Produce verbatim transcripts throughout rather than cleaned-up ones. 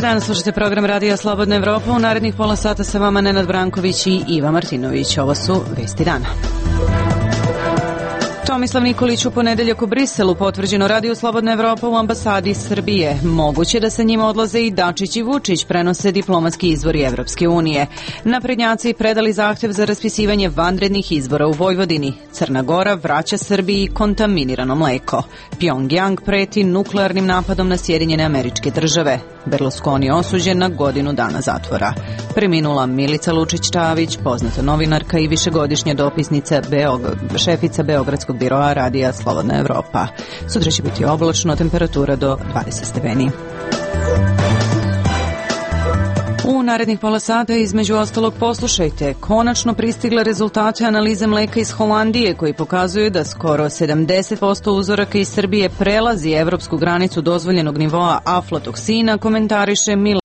dan, slušajte program Radija Slobodna Evropa. U narednih pola sata sa vama Nenad Branković i Iva Martinović. Ovo su Vesti dana. Tomislav Nikolić u ponedeljak u Briselu, potvrđeno Radiju Slobodna Evropa u ambasadi Srbije. Moguće da sa njima odlaze i Dačić i Vučić, prenose diplomatski izvori Evropske unije. Naprednjaci predali zahtev za raspisivanje vanrednih izbora u Vojvodini. Crna Gora vraća Srbiji kontaminirano mleko. Pjongjang preti nuklearnim napadom na Sjedinjene Američke Države. Berlusconi osuđen na godinu dana zatvora. Preminula Milica Lučić-Čavić, poznata novinarka i višegodišnja dopisnica Beog... šefica Beogradskog biroa Radija Slobodna Evropa. Sutra će biti oblačno, temperatura do dvadeset stepeni. U narednih pola sata, između ostalog, poslušajte. Konačno pristigle rezultate analize mleka iz Holandije koji pokazuju da skoro sedamdeset posto uzoraka iz Srbije prelazi evropsku granicu dozvoljenog nivoa aflatoksina, komentariše Mila.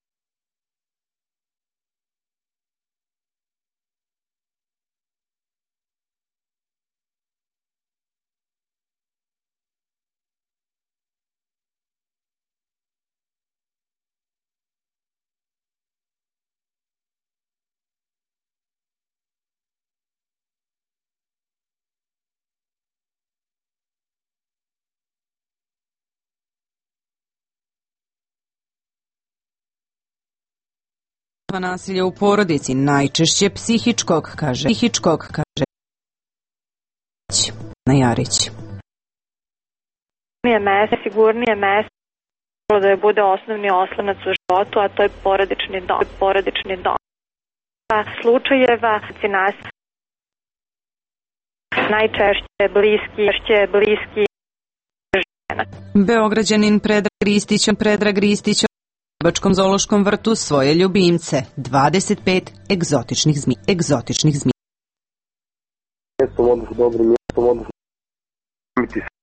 Nasilja u porodici, najčešće psihičkog, kaže psihičkog, kaže Najarić. Sigurnije mesto, sigurnije mesto da je bude osnovni oslonac u životu, a to je porodični dom, porodični dom. Slučajeva nas najčešće bliski, češće bliski žena. Beograđanin Predrag Ristić, Predrag Ristić u Bačkom zoološkom vrtu svoje ljubimce, dvadeset pet egzotičnih zmija. Egzotičnih zmija. Mjestom, odnosno dobrim mjestom, odnosno imiti se.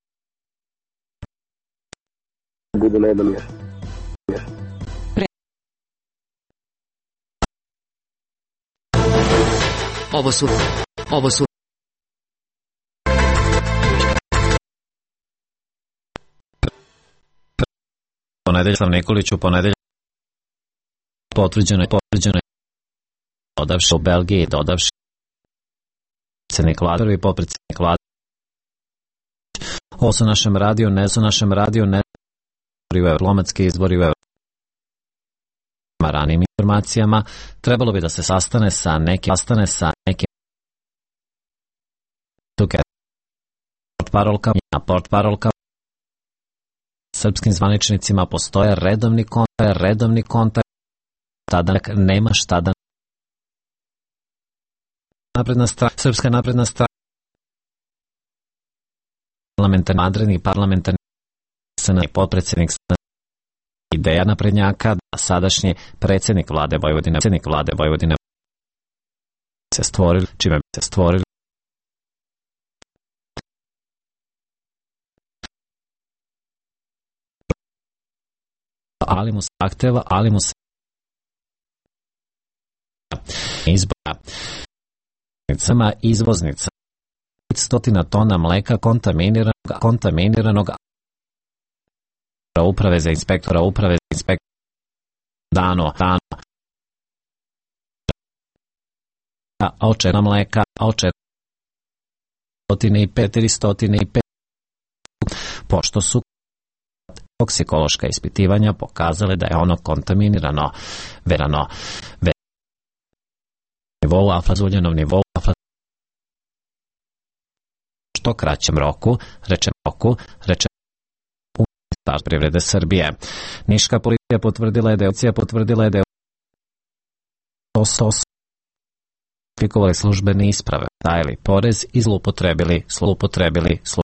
Bude na jednom mjestu. Ovo su, ovo su Ponedeljak Nikolić u ponedeljak potvrđeno je potvrđeno je dodavši u Belgiji, dodavši predsjednik vlade, prvi potpredsjednik vlade. Ovo su našem radiju, ne su našem radiju, ne su diplomatski izbori u Evropi. Ranijim informacijama trebalo bi da se sastane sa nekim sastane sa nekim portparolkama na portparolkama srpskim zvaničnicima postoje redovni kontakt, redovni kontakt, tada nema šta da napredna strana, srpska napredna strana, parlamentarni, madreni parlamentarni senat, potpredsjednik ideja naprednjaka, da sadašnji predsjednik vlade Vojvodine, predsjednik vlade Vojvodine se stvorili, čime bi se stvorili ali mu se zahteva, ali mu se izbora izvoznica stotina tona mleka kontaminiranog, kontaminiranog uprave za inspektora, uprave za inspektora dano, dano a očena mleka, a očena stotine i pet, stotine i pet pošto su toksikološka ispitivanja pokazale da je ono kontaminirano verano ve nivou aflazuljenom nivou afla što kraćem roku, rečem roku, rečem u Ministarstvu privrede Srbije. Niška policija potvrdila je da je policija potvrdila je da je to sos fikovali službene isprave, tajili porez i zloupotrebili, zloupotrebili, zloupotrebili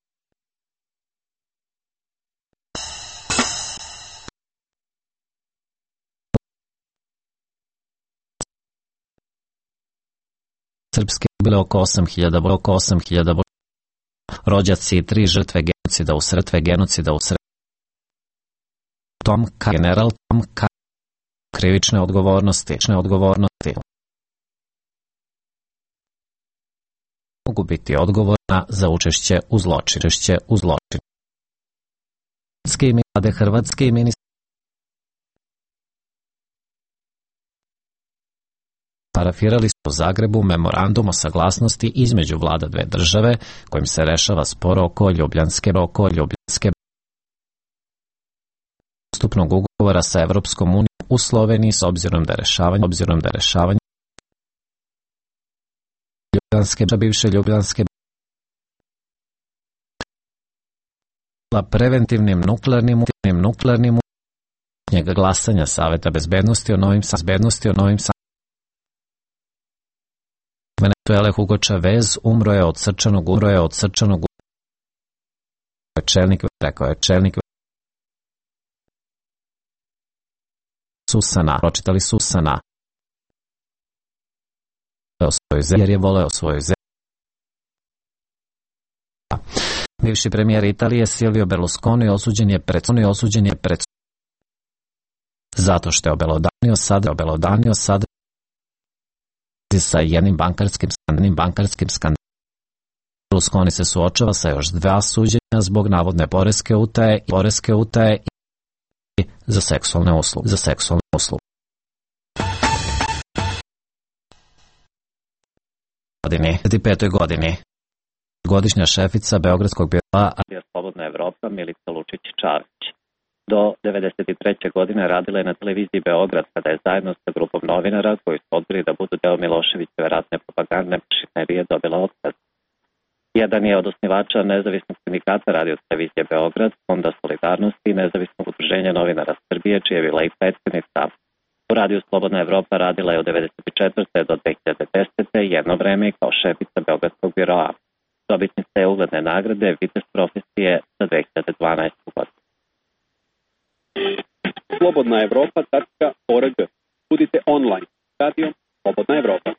srpske bile oko osam hiljada, oko osam hiljada rođaci i tri žrtve genocida u srtve genocida u srtve Tom K. general Tom K. krivične odgovornosti, krivične odgovornosti mogu biti odgovorna za učešće u zločinu, učešće u zločinu. Hrvatske i ministar parafirali su u Zagrebu memorandum o saglasnosti između vlada dve države, kojim se rešava spor oko Ljubljanske oko Ljubljanske pristupnog ugovora sa Evropskom unijom u Sloveniji s obzirom da rešavanje obzirom da rešavanje Ljubljanske bivše Ljubljanske preventivnim nuklearnim nuklearnim njega glasanja Saveta bezbednosti o novim bezbednosti o novim Venezuele Hugo Chavez umro je od srčanog umro je od srčanog čelnik rekao je čelnik Susana, pročitali Susana o svojoj zemlji jer je voleo svoju zemlju. Bivši premijer Italije Silvio Berlusconi osuđen je pred osuđen je pred zato što je obelodanio sad obelodanio sad sa jednim bankarskim skandalnim bankarskim skandalom. Berlusconi se suočava sa još dva suđenja zbog navodne poreske utaje i poreske utaje i za seksualne usluge za seksualne usluge. Godini, dvadeset petoj godini. Godišnja šefica Beogradskog biroa Slobodna Evropa Milica Lučić-Čavić. Do devedeset treće godine radila je na televiziji Beograd kada je zajedno sa grupom novinara koji su odbili da budu deo Miloševićeve ratne propagandne mašinerije dobila otkaz. Jedan je od osnivača nezavisnog sindikata radio televizije Beograd, Fonda Solidarnosti i nezavisnog udruženja novinara Srbije, čija je bila i predsjednica. U radiju Slobodna Evropa radila je od devedeset četvrte do dve hiljade desete jedno vreme kao šefica Beogradskog biroa. Dobitnica je ugledne nagrade Vitez profesije za dve hiljade dvanaestu godinu. slobodna evropa tačka org. Budite online. Radio Slobodna Evropa.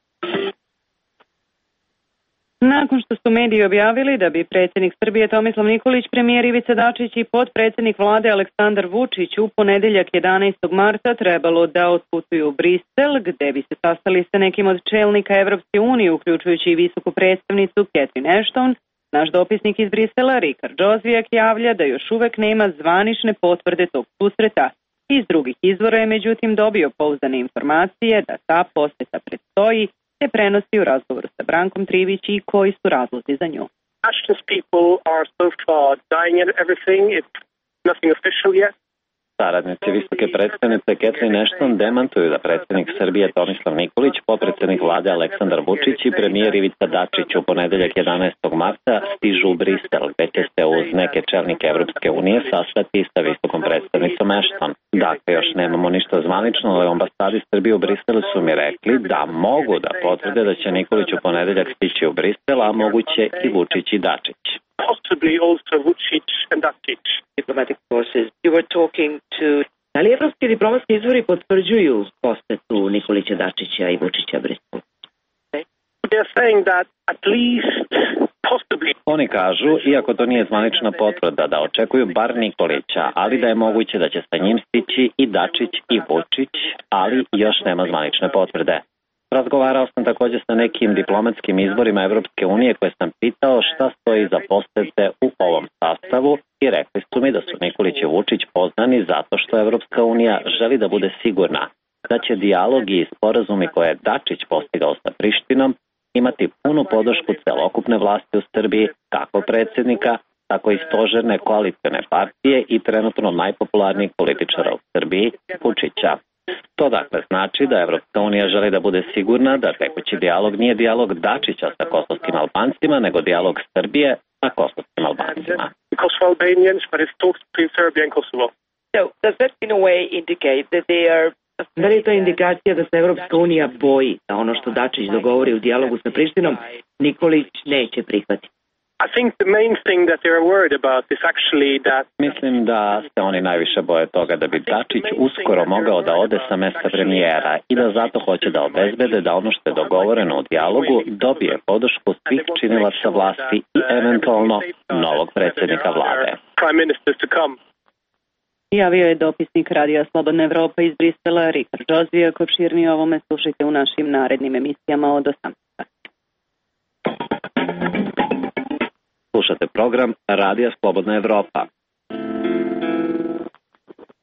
Nakon što su mediji objavili da bi predsjednik Srbije Tomislav Nikolić, premijer Ivica Dačić i potpredsjednik vlade Aleksandar Vučić u ponedeljak jedanaestog marta trebalo da otputuju u Brisel, gde bi se sastali sa nekim od čelnika Evropske unije, uključujući i visoku predstavnicu Catherine Ashton, naš dopisnik iz Brisela, Rikard Džozvijak, javlja da još uvek nema zvanične potvrde tog susreta. Iz drugih izvora je međutim dobio pouzdane informacije da ta poseta predstoji, te prenosi u razgovoru sa Brankom Trivić i koji su razlozi za nju. Ashton's people are so far dying at everything. It's nothing official yet. Saradnici visoke predstavnice Catherine Ashton demantuju da predsjednik Srbije Tomislav Nikolić, potpredsjednik vlade Aleksandar Vučić i premijer Ivica Dačić u ponedeljak jedanaestog marta stižu u Brisel, gde će se uz neke čelnike Evropske unije sastati sa visokom predstavnicom Ashton. Dakle, još nemamo ništa zvanično, ali u ambasadi Srbije u Briselu su mi rekli da mogu da potvrde da će Nikolić u ponedeljak stići u Brisel, a moguće i Vučić i Dačić. Possibly also Vučić and Dačić. Diplomatic forces. You were talking to... Da li evropski diplomatski izvori potvrđuju posetu Nikolića, Dačića i Vučića Briselu? They are saying that at least possibly. Oni kažu, iako to nije zvanična potvrda, da očekuju bar Nikolića, ali da je moguće da će sa njim stići i Dačić i Vučić, ali još nema zvanične potvrde. Razgovarao sam također sa nekim diplomatskim izborima Evropske unije koje sam pitao šta stoji za posete u ovom sastavu i rekli su mi da su Nikolić i Vučić poznani zato što Evropska unija želi da bude sigurna da će dijalog i sporazumi koje je Dačić postigao sa Prištinom imati punu podršku celokupne vlasti u Srbiji, kako predsjednika, tako i stožerne koalicione partije i trenutno najpopularnijih političara u Srbiji, Vučića. To dakle znači da Evropska unija želi da bude sigurna da tekući dijalog nije dijalog Dačića sa kosovskim Albancima, nego dijalog Srbije sa kosovskim Albancima. Kosovo Albanians, but it's talks between Serbia and Kosovo. So, does that in a way indicate that they are... Da li je to indikacija da se Evropska unija boji da ono što Dačić dogovori u dijalogu sa Prištinom, Nikolić neće prihvatiti? I think the main thing that they are worried about is actually that... Mislim da se oni najviše boje toga da bi Dačić uskoro mogao da ode sa mesta premijera i da zato hoće da obezbede da ono što je dogovoreno u dijalogu dobije podršku svih činilaca vlasti i eventualno novog predsjednika vlade. Prime ministers to come. Javio je dopisnik Radija Slobodna Evropa iz Brisela, Rikard Džozvijak. Opširnije o ovome slušajte u našim narednim emisijama od osamnaest sati. Slušate program Radija Slobodna Evropa.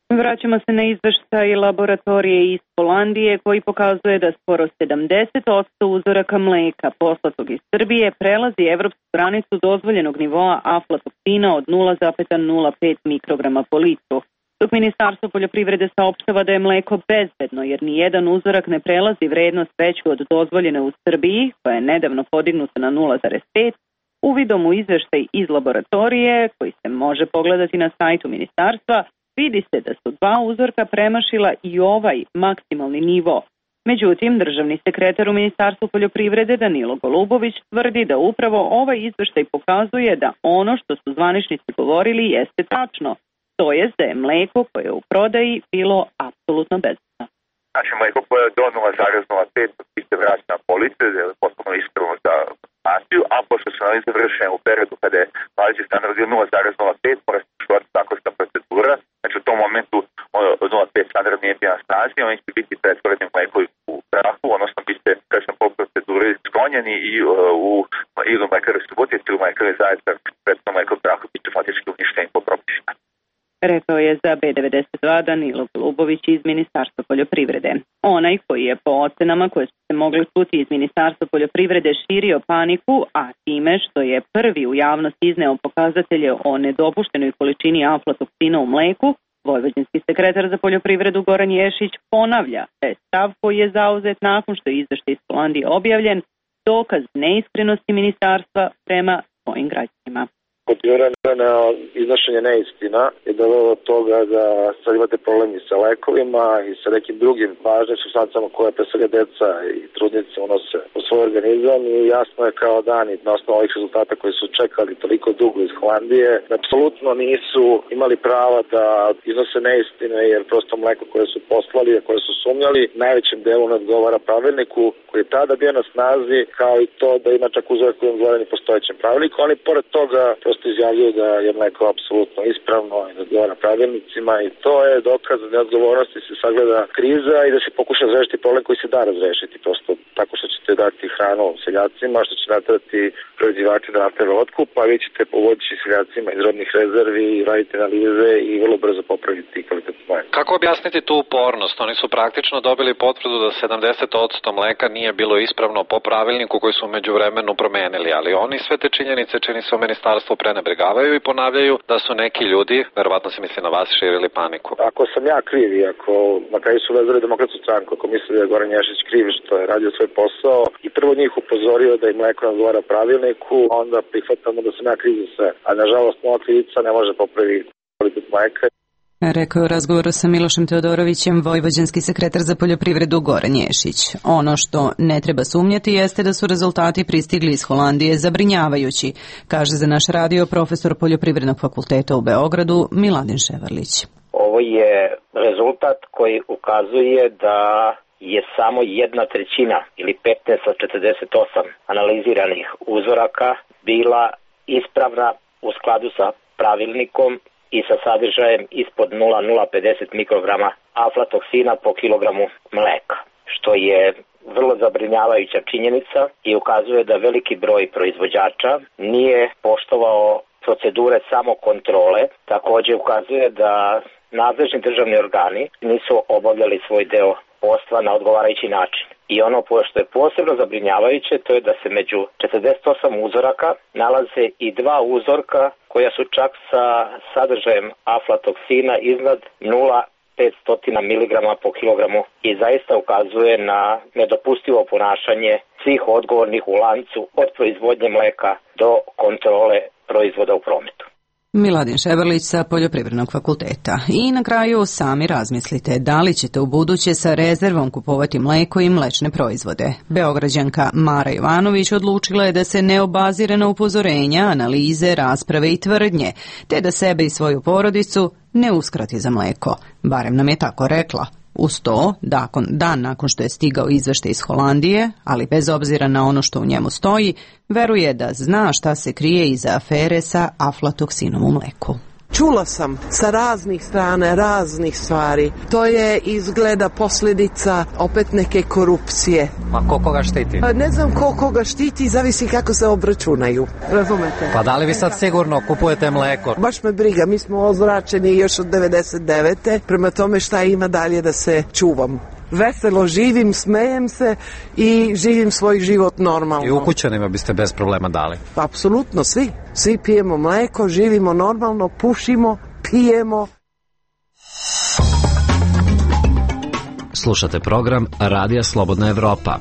Vraćamo se na izveštaj laboratorije iz Holandije koji pokazuje da skoro sedamdeset posto uzoraka mleka poslatog iz Srbije prelazi evropsku granicu dozvoljenog nivoa aflatoksina od nula zarez nula pet mikrograma po litru. Dok Ministarstvo poljoprivrede saopštava da je mleko bezbedno jer ni jedan uzorak ne prelazi vrednost veću od dozvoljene u Srbiji, koja je nedavno podignuta na nula zarez pet, uvidom u izveštaj iz laboratorije, koji se može pogledati na sajtu ministarstva, vidi se da su dva uzorka premašila i ovaj maksimalni nivo. Međutim, državni sekretar u Ministarstvu poljoprivrede Danilo Golubović tvrdi da upravo ovaj izveštaj pokazuje da ono što su zvaničnici govorili jeste tačno, to je da je mleko koje je u prodaji bilo apsolutno bezbedno. Znači mleko koje je do nula zarez nula pet se vraća na police, je potpuno ispravno za konzumaciju, a pošto su analize vršene u periodu kada je važeći standard bio nula zarez nula pet, mora se poštovati zakonska procedura, znači u tom momentu nula zarez pet standard nije bio na snazi, oni će biti pretvoreni mleko u prahu, odnosno biste, kažem, po proceduri sklonjeni i uh, u ili u mlekari Subotice ili u mlekari Zaječar, pretvoreno mleko u prahu biće faktički uništeni po propisima. Rekao je za B devedeset dva Danilo Golubović iz Ministarstva poljoprivrede. Onaj koji je po ocenama koje su se mogli čuti iz Ministarstva poljoprivrede širio paniku, a time što je prvi u javnost izneo pokazatelje o nedopuštenoj količini aflatoksina u mleku, vojvođanski sekretar za poljoprivredu Goran Ješić ponavlja da je stav koji je zauzet nakon što je izveštaj iz Holandije objavljen dokaz neiskrenosti ministarstva prema svojim građanima. Kontinuirano iznošenje neistina je dovelo od toga da sad imate problemi sa lekovima i sa nekim drugim važnim supstancama koje pre svega deca i trudnice unose u svoj organizam i jasno je kao dan i na osnovu ovih rezultata koji su čekali toliko dugo iz Holandije, apsolutno nisu imali prava da iznose neistine jer prosto mleko koje su poslali, a koje su sumnjali, najvećem delu ne odgovara pravilniku koji je tada bio na snazi, kao i to da ima čak uzorak koji je odgovoreni postojećem pravilniku. Oni pored toga prosto izjavljuju da je mleko apsolutno ispravno i da odgovara pravilnicima i to je dokaz da neodgovornosti se sagleda kriza i da se pokuša razrešiti problem koji se da razrešiti prosto tako što ćete dati hranu seljacima, što će natrati proizvođači da naprave otkup, a vi ćete pomoći seljacima iz robnih rezervi, raditi analize i vrlo brzo popraviti kvalitet mleka. Kako objasniti tu upornost? Oni su praktično dobili potvrdu da sedamdeset posto mleka nije bilo ispravno po pravilniku koji su međuvremenu promenili, ali oni sve te činjenice čini se u ministarstvu prenebregavaju i ponavljaju da su neki ljudi, verovatno se misli na vas, širili paniku. Ako sam ja kriv i ako na kraju su vezali Demokratsku stranku, ako misle da je Goran Ješić kriv što je radio svoj posao i prvo njih upozorio da im mleko ne odgovara pravilniku, onda prihvatamo da sam ja kriv za sve. A nažalost moja krivica ne može popraviti kvalitet mleka. Rekao je u razgovoru sa Milošem Teodorovićem vojvođanski sekretar za poljoprivredu Goran Ješić. Ono što ne treba sumnjati jeste da su rezultati pristigli iz Holandije zabrinjavajući, kaže za naš radio profesor Poljoprivrednog fakulteta u Beogradu Miladin Ševarlić. Ovo je rezultat koji ukazuje da je samo jedna trećina ili petnaest od četrdeset osam analiziranih uzoraka bila ispravna u skladu sa pravilnikom i sa sadržajem ispod nula zarez nula pedeset mikrograma aflatoksina po kilogramu mleka, što je vrlo zabrinjavajuća činjenica i ukazuje da veliki broj proizvođača nije poštovao procedure samokontrole. Također ukazuje da nadležni državni organi nisu obavljali svoj deo posla na odgovarajući način. I ono što je posebno zabrinjavajuće, to je da se među četrdeset osam uzoraka nalaze i dva uzorka koja su čak sa sadržajem aflatoksina iznad nula zarez petsto miligrama po kilogramu i zaista ukazuje na nedopustivo ponašanje svih odgovornih u lancu od proizvodnje mleka do kontrole proizvoda u prometu. Miladin Ševarlić sa Poljoprivrednog fakulteta. I na kraju sami razmislite da li ćete u buduće sa rezervom kupovati mleko i mlečne proizvode. Beograđanka Mara Jovanović odlučila je da se ne obazire na upozorenja, analize, rasprave i tvrdnje, te da sebe i svoju porodicu ne uskrati za mleko. Barem nam je tako rekla. Uz to, dan nakon što je stigao izveštaj iz Holandije, ali bez obzira na ono što u njemu stoji, veruje da zna šta se krije iza afere sa aflatoksinom u mleku. Čula sam sa raznih strana, raznih stvari. To je izgleda posljedica opet neke korupcije. Ma ko koga štiti? Ne znam ko koga štiti, zavisi kako se obračunaju. Razumete? Pa da li vi sad sigurno kupujete mleko? Baš me briga, mi smo ozračeni još od devedeset devete Prema tome šta ima dalje da se čuvam. Veselo živim, smejem se i živim svoj život normalno. I ukućanima biste bez problema dali? Apsolutno, svi. Svi pijemo mleko, živimo normalno, pušimo, pijemo. Slušate program Radija Slobodna Evropa.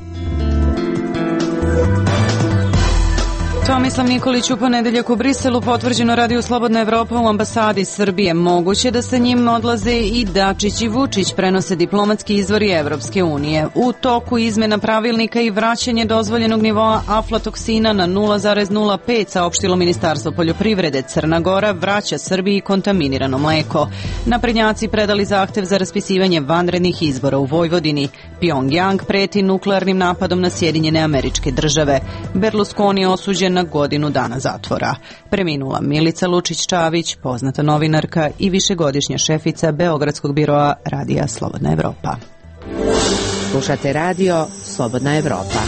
Tomislav Nikolić u ponedeljak u Briselu potvrđeno Radiju Slobodna Evropa u ambasadi Srbije. Moguće da sa njim odlaze i Dačić i Vučić, prenose diplomatski izvori Evropske unije. U toku izmena pravilnika i vraćanje dozvoljenog nivoa aflatoksina na nula zarez nula pet saopštilo Ministarstvo poljoprivrede. Crna Gora vraća Srbiji kontaminirano mleko. Naprednjaci predali zahtev za raspisivanje vanrednih izbora u Vojvodini. Pyongyang preti nuklearnim napadom na Sjedinjene Američke Države. Berlusconi je osuđen na godinu dana zatvora. Preminula Milica Lučić-Čavić, poznata novinarka i višegodišnja šefica Beogradskog biroa Radija Slobodna Evropa. Slušate radio Slobodna Evropa.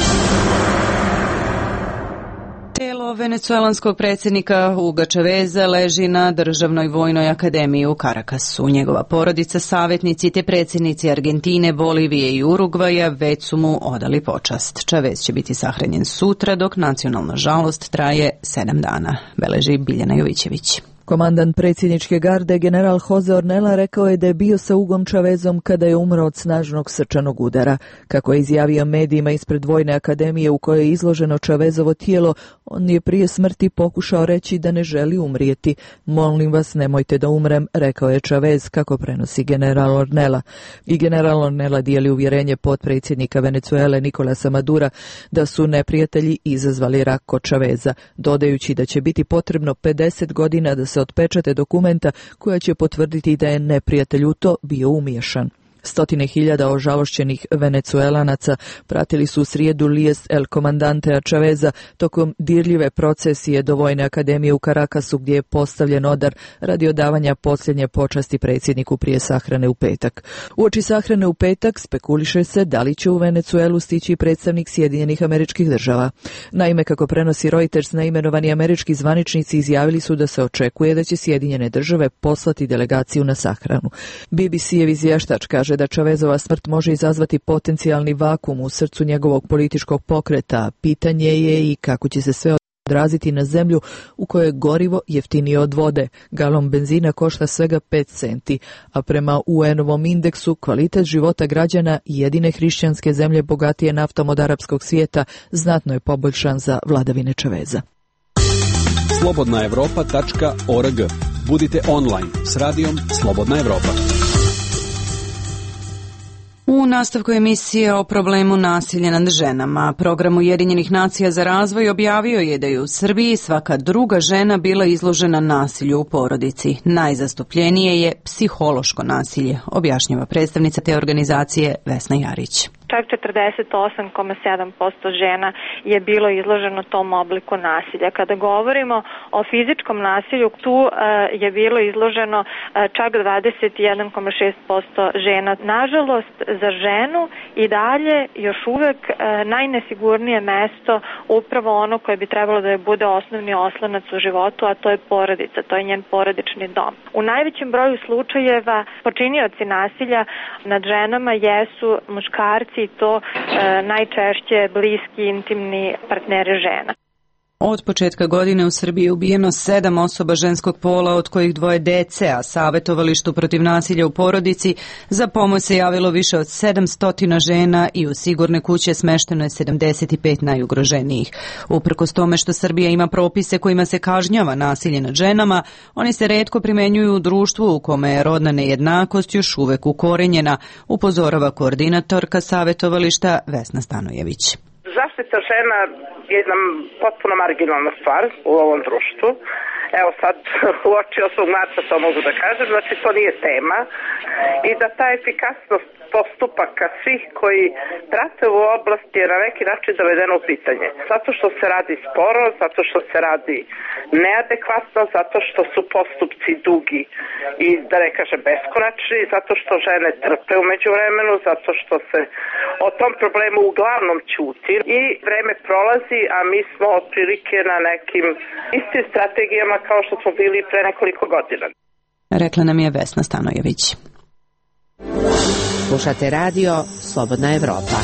Telo venecuelanskog predsjednika Huga Chaveza leži na Državnoj vojnoj akademiji u Karakasu. Njegova porodica, savjetnici te predsjednici Argentine, Bolivije i Urugvaja već su mu odali počast. Chavez će biti sahranjen sutra, dok nacionalna žalost traje sedam dana, beleži Biljana Jovićević. Komandant predsjedničke garde, general Jose Ornella, rekao je da je bio sa Hugom Chavezom kada je umro od snažnog srčanog udara. Kako je izjavio medijima ispred Vojne akademije u kojoj je izloženo Chavezovo tijelo, on je prije smrti pokušao reći da ne želi umrijeti. Molim vas, nemojte da umrem, rekao je Chavez, kako prenosi general Ornella. I general Ornella dijeli uvjerenje potpredsjednika Venezuele Nicolasa Madura da su neprijatelji izazvali rak kod Chaveza, dodajući da će biti potrebno pedeset godina da se otpečate dokumenta koja će potvrditi da je neprijatelj u to bio umiješan. Stotine hiljada ožalošćenih Venecuelanaca pratili su u srijedu Lijes el Komandantea Chaveza tokom dirljive procesije do Vojne akademije u Karakasu, gdje je postavljen odar radi odavanja posljednje počasti predsjedniku prije sahrane u petak. Uoči sahrane u petak spekuliše se da li će u Venecuelu stići predstavnik Sjedinjenih Američkih Država. Naime, kako prenosi Reuters, neimenovani američki zvaničnici izjavili su da se očekuje da će Sjedinjene Države poslati delegaciju na sahranu. B B C-ev izvještač kaže da Chavezova smrt može izazvati potencijalni vakum u srcu njegovog političkog pokreta. Pitanje je i kako će se sve odraziti na zemlju u kojoj je gorivo jeftinije od vode. Galon benzina košta svega pet centi, a prema U N-ovom indeksu kvalitet života građana jedine hrišćanske zemlje bogatije naftom od arapskog svijeta znatno je poboljšan za vladavine Chaveza. slobodna evropa tačka org. Budite online s radijom Slobodna Evropa. U nastavku emisije o problemu nasilja nad ženama, program Ujedinjenih nacija za razvoj objavio je da je u Srbiji svaka druga žena bila izložena nasilju u porodici. Najzastupljenije je psihološko nasilje, objašnjava predstavnica te organizacije Vesna Jarić. Čak četrdeset osam zarez sedam posto žena je bilo izloženo tom obliku nasilja. Kada govorimo o fizičkom nasilju, tu je bilo izloženo čak dvadeset jedan zarez šest posto žena. Nažalost, za ženu i dalje još uvek najnesigurnije mesto, upravo ono koje bi trebalo da je bude osnovni oslonac u životu, a to je porodica, to je njen porodični dom. U najvećem broju slučajeva počinioci nasilja nad ženama jesu muškarci, i to e, najčešće bliski, intimni partneri žena. Od početka godine u Srbiji je ubijeno sedam osoba ženskog pola, od kojih dvoje dece, a savjetovalištu protiv nasilja u porodici za pomoć se javilo više od sedamsto žena i u sigurne kuće smešteno je sedamdeset pet najugroženijih. Uprkos tome što Srbija ima propise kojima se kažnjava nasilje nad ženama, oni se retko primenjuju u društvu u kome je rodna nejednakost još uvek ukorenjena, upozorava koordinatorka savjetovališta Vesna Stanojević. Zaštita žena je jedna potpuno marginalna stvar u ovom društvu. Evo sad uoči osmog marta to mogu da kažem, znači to nije tema i da ta efikasnost postupaka svih koji prate u oblasti je na neki način dovedeno u pitanje. Zato što se radi sporo, zato što se radi neadekvatno, zato što su postupci dugi i da ne kažem beskonačni, zato što žene trpe u međuvremenu, zato što se o tom problemu uglavnom ćuti i vreme prolazi, a mi smo otprilike na nekim istim strategijama kao što smo bili pre nekoliko godina. Rekla nam je Vesna Stanojević. Slušate radio Slobodna Evropa.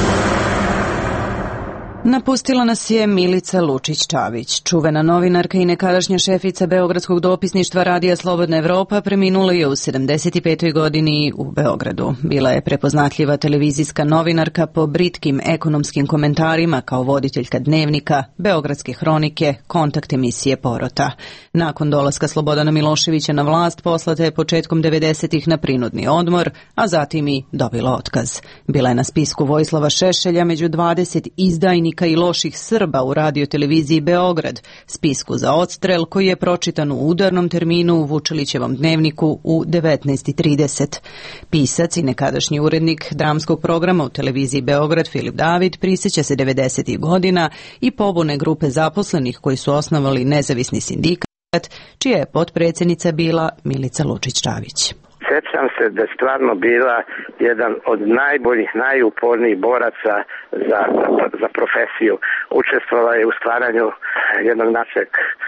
Napustila nas je Milica Lučić-Čavić. Čuvena novinarka i nekadašnja šefica Beogradskog dopisništva Radija Slobodna Evropa preminula je u sedamdeset petoj godini u Beogradu. Bila je prepoznatljiva televizijska novinarka po britkim ekonomskim komentarima kao voditeljka Dnevnika, Beogradske hronike, kontakt emisije Porota. Nakon dolaska Slobodana Miloševića na vlast poslata je početkom devedesetih na prinudni odmor, a zatim i dobila otkaz. Bila je na spisku Vojislava Šešelja među dvadeset izdajnika i loših Srba u radioteleviziji Beograd, spisku za odstrel koji je pročitan u udarnom terminu u Vučelićevom Dnevniku u devetnaest i trideset. Pisac i nekadašnji urednik dramskog programa u televiziji Beograd Filip David prisjeća se devedesetih godina i pobune grupe zaposlenih koji su osnovali nezavisni sindikat, čija je potpredsjednica bila Milica Lučić-Čavić. Sjećam se da je stvarno bila jedan od najboljih, najupornijih boraca za, za, za profesiju. Učestvovala je u stvaranju jednog našeg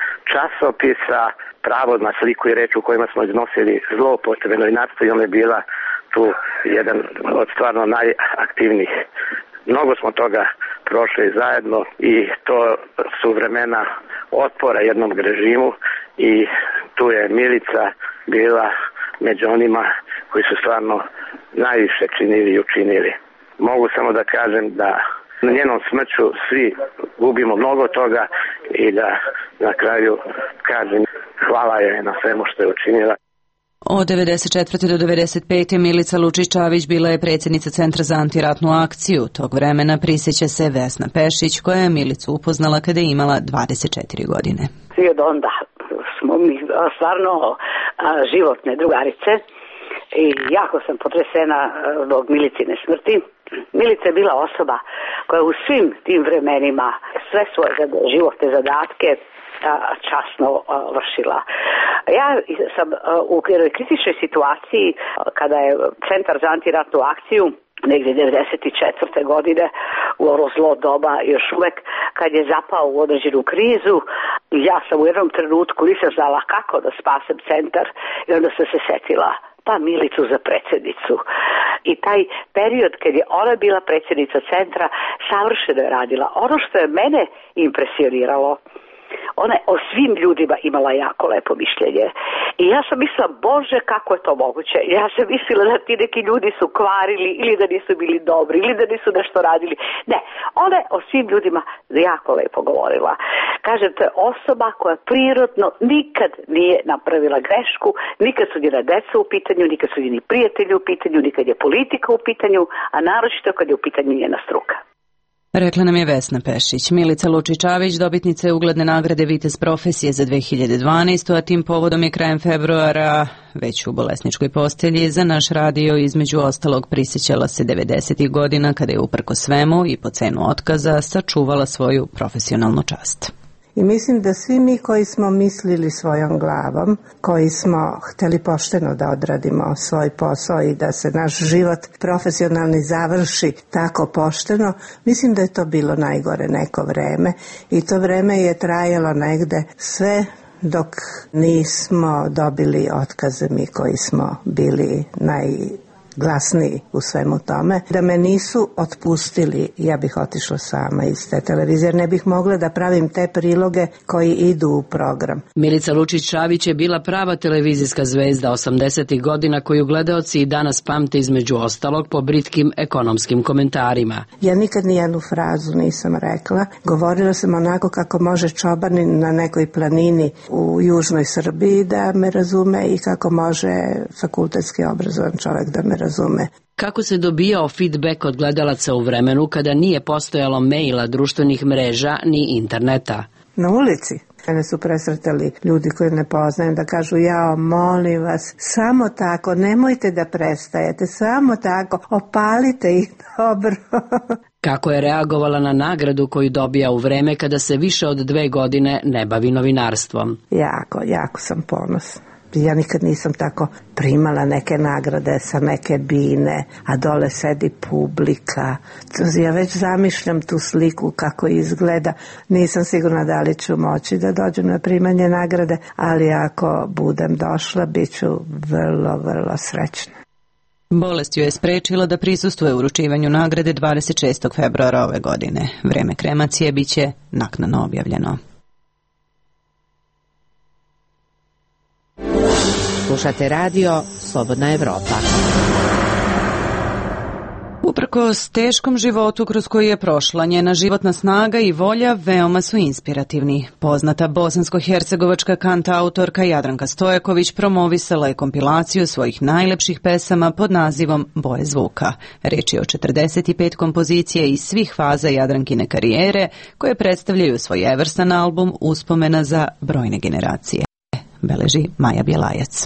časopisa, Pravo na sliku i reč u kojima smo iznosili zloupotrebe novinarstva i ona je bila tu jedan od stvarno najaktivnijih. Mnogo smo toga prošli zajedno i to su vremena otpora jednom režimu i tu je Milica bila među onima koji su stvarno najviše činili i učinili. Mogu samo da kažem da na njenom smrću svi gubimo mnogo toga i da na kraju kažem hvala joj na svemu što je učinila. Od devedeset četvrte do devedeset pete Milica Lučić-Čavić bila je predsjednica Centra za antiratnu akciju. Tog vremena prisjeća se Vesna Pešić koja je Milicu upoznala kada je imala dvadeset četiri godine. Svi od onda smo mi stvarno životne drugarice i jako sam potresena zbog Milicine smrti. Milica je bila osoba koja u svim tim vremenima sve svoje životne zadatke časno vršila. Ja sam u jednoj kritičnoj situaciji kada je Centar za antiratnu akciju negdje devedeset četvrte godine u ono zlo doba još uvek kad je zapao u određenu krizu, ja sam u jednom trenutku nisam znala kako da spasem centar i onda sam se setila pa Milicu za predsjednicu. I taj period kad je ona bila predsjednica centra savršeno je radila. Ono što je mene impresioniralo, ona je o svim ljudima imala jako lepo mišljenje. I ja sam mislila, Bože, kako je to moguće? Ja sam mislila da ti neki ljudi su kvarili ili da nisu bili dobri ili da nisu nešto radili. Ne, ona je o svim ljudima jako lepo govorila. Kažem, to je osoba koja prirodno nikad nije napravila grešku, nikad su njena deca u pitanju, nikad su njeni prijatelji u pitanju, nikad je politika u pitanju, a naročito kad je u pitanju njena struka. Rekla nam je Vesna Pešić. Milica Lučić-Čavić dobitnica je ugledne nagrade Vitez profesije za dve hiljade dvanaestu. a tim povodom je krajem februara već u bolesničkoj postelji za naš radio između ostalog prisjećala se devedesetih godina kada je uprko svemu i po cenu otkaza sačuvala svoju profesionalnu čast. I mislim da svi mi koji smo mislili svojom glavom, koji smo hteli pošteno da odradimo svoj posao i da se naš život profesionalni završi tako pošteno, mislim da je to bilo najgore neko vreme i to vreme je trajalo negde sve dok nismo dobili otkaze mi koji smo bili naj glasniji u svemu tome. Da me nisu otpustili, ja bih otišla sama iz te televizije, jer ne bih mogla da pravim te priloge koji idu u program. Milica Lučić-Čavić je bila prava televizijska zvezda osamdesetih godina koju gledaoci i danas pamte između ostalog po britkim ekonomskim komentarima. Ja nikad nijednu frazu nisam rekla. Govorila sam onako kako može čobanin na nekoj planini u južnoj Srbiji da me razume i kako može fakultetski obrazovan čovjek da me razume. Kako se dobijao feedback od gledalaca u vremenu kada nije postojalo maila, društvenih mreža ni interneta? Na ulici. Mene su presretali ljudi koji ne poznajem da kažu jao, molim vas, samo tako, nemojte da prestajete, samo tako, opalite ih dobro. Kako je reagovala na nagradu koju dobija u vreme kada se više od dve godine ne bavi novinarstvom? Jako, jako sam ponosna. Ja nikad nisam tako primala neke nagrade sa neke bine, a dole sedi publika. Ja već zamišljam tu sliku kako izgleda. Nisam sigurna da li ću moći da dođem na primanje nagrade, ali ako budem došla, bit ću vrlo, vrlo srećna. Bolest joj je sprečila da prisustuje uručivanju nagrade dvadeset šestog februara ove godine. Vreme kremacije biće naknadno objavljeno. Slušate radio Slobodna Evropa. Uprkos teškom životu kroz koji je prošla, njena životna snaga i volja veoma su inspirativni. Poznata bosansko-hercegovačka kantautorka Jadranka Stojaković promovisala je kompilaciju svojih najlepših pesama pod nazivom Boje zvuka. Reč je o četrdeset pet kompozicija iz svih faza Jadrankine karijere, koje predstavljaju svojevrstan album uspomena za brojne generacije. Beleži Maja Bjelajac.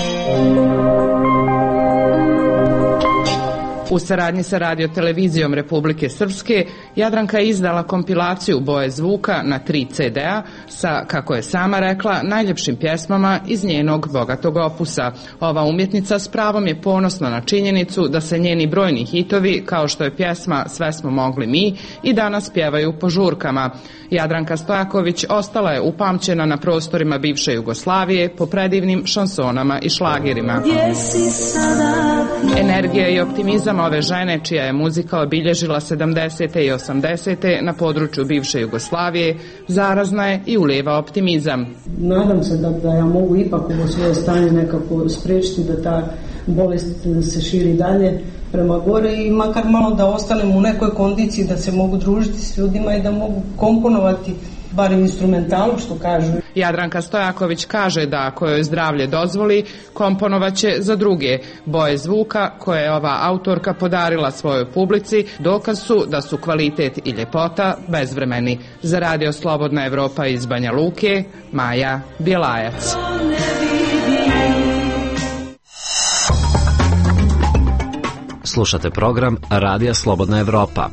U saradnji sa Radio-televizijom Republike Srpske, Jadranka je izdala kompilaciju Boje zvuka na tri ce de a sa, kako je sama rekla, najljepšim pjesmama iz njenog bogatog opusa. Ova umjetnica s pravom je ponosna na činjenicu da se njeni brojni hitovi, kao što je pjesma Sve smo mogli mi, i danas pjevaju po žurkama. Jadranka Stojaković ostala je upamćena na prostorima bivše Jugoslavije po predivnim šansonama i šlagerima. Energija i optimizam ove žene, čija je muzika obilježila sedamdesete i osamdesete na području bivše Jugoslavije, zarazna je i ulijeva optimizam. Nadam se da, da ja mogu ipak ovo svoje stanje nekako spriječiti da ta bolest se širi dalje prema gore i makar malo da ostanem u nekoj kondiciji da se mogu družiti s ljudima i da mogu komponovati bar instrumentalu, što kažu. Jadranka Stojaković kaže da ako joj zdravlje dozvoli, komponovaće za druge. Boje zvuka koje je ova autorka podarila svojoj publici dokaz su da su kvalitet i ljepota bezvremeni. Za Radio Slobodna Evropa iz Banja Luke, Maja Bjelajac. Slušate program Radija Slobodna Evropa.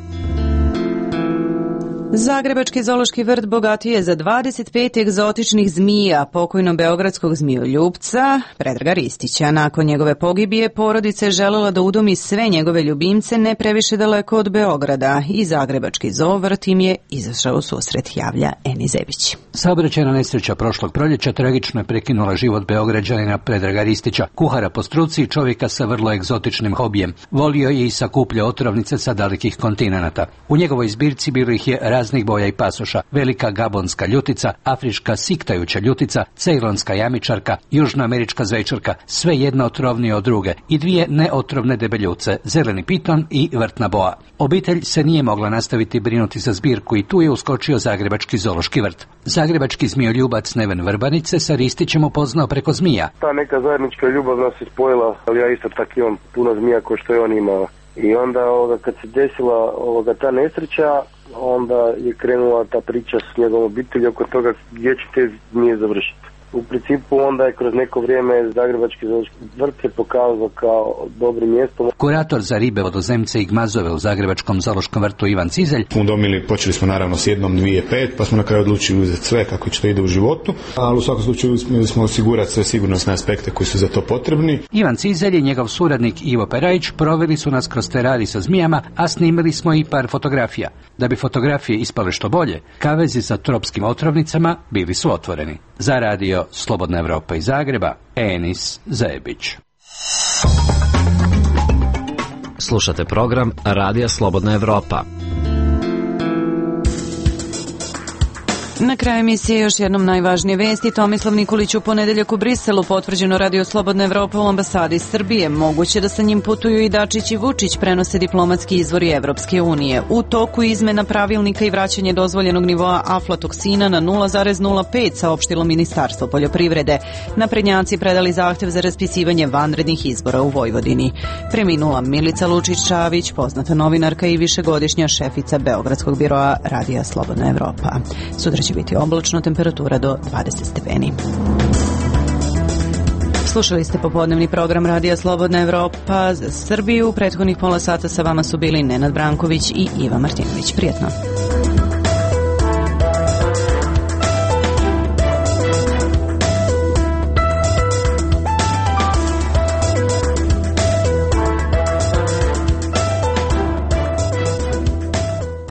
Zagrebački zoološki vrt bogatiji je za dvadeset pet egzotičnih zmija pokojnog beogradskog zmijoljupca Predraga Ristića. Nakon njegove pogibije porodica je želela da udomi sve njegove ljubimce ne previše daleko od Beograda i Zagrebački zoovrt im je izašao u susret, javlja Eni Zebić. Saobraćajna nesreća prošlog proljeća tragično je prekinula život Beograđanina Predraga Ristića, kuhara po struci i čovjeka sa vrlo egzotičnim hobijem. Volio je i sakuplja otrovnice sa dalekih kontinenata. U njegovoj zbirci bilo ih je raznih boja i pasoša: velika gabonska ljutica, afrička siktajuća ljutica, cejlonska jamičarka, južnoamerička zvečarka, sve jedna otrovnije od druge, i dvije neotrovne debeljuce, zeleni piton i vrtna boa. Obitelj se nije mogla nastaviti brinuti za zbirku i tu je uskočio Zagrebački zoološki vrt. Zagrebački zmijoljubac Neven Vrbanić se sa Ristićem upoznao preko zmija. Ta neka zajednička ljubav nas je spojila, ali ja isto tako imam puno zmija ko što je on imao. I onda ovoga, kad se desila ovoga, ta nesreća, onda je krenula ta priča s njegovom obitelji oko toga gdje će te zmije završiti. U principu onda je kroz neko vrijeme Zagrebački zoološki vrt se pokazao kao dobro mjesto. Kurator za ribe, vodozemce i gmazove u Zagrebačkom zoološkom vrtu Ivan Cizelj. Udomili, počeli smo naravno s jednom, dvije, pet, pa smo na kraju odlučili uzeti sve kako će to ide u životu, ali u svakom slučaju smo osigurati sve sigurnosne aspekte koji su za to potrebni. Ivan Cizelj i njegov suradnik Ivo Perajić proveli su nas kroz terari sa zmijama, a snimili smo i par fotografija. Da bi fotografije ispale što bolje, kavezi sa tropskim otrovnicama bili su otvoreni. Za Radio Slobodna Evropa iz Zagreba, Enis Zebić. Slušate program Radija Slobodna Evropa. Na kraju emisije još jednom najvažnije vesti. Tomislav Nikolić u ponedeljak u Briselu, potvrđeno Radio Slobodna Evropa u ambasadi Srbije. Moguće da sa njim putuju i Dačić i Vučić, prenose diplomatski izvori Evropske unije. U toku izmena pravilnika i vraćanje dozvoljenog nivoa aflatoksina na nula zarez nula pet, saopštilo Ministarstvo poljoprivrede. Naprednjaci predali zahtev za raspisivanje vanrednih izbora u Vojvodini. Preminula Milica Lučić-Čavić, poznata novinarka i višegodišnja šefica Beogradskog biroa Radija Slobodna Evropa. Sutra će biti oblačno, temperatura do dvadeset stepeni. Slušali ste popodnevni program Radija Slobodna Evropa za Srbiju. Prethodnih pola sata sa vama su bili Nenad Branković i Iva Martinović. Prijetno.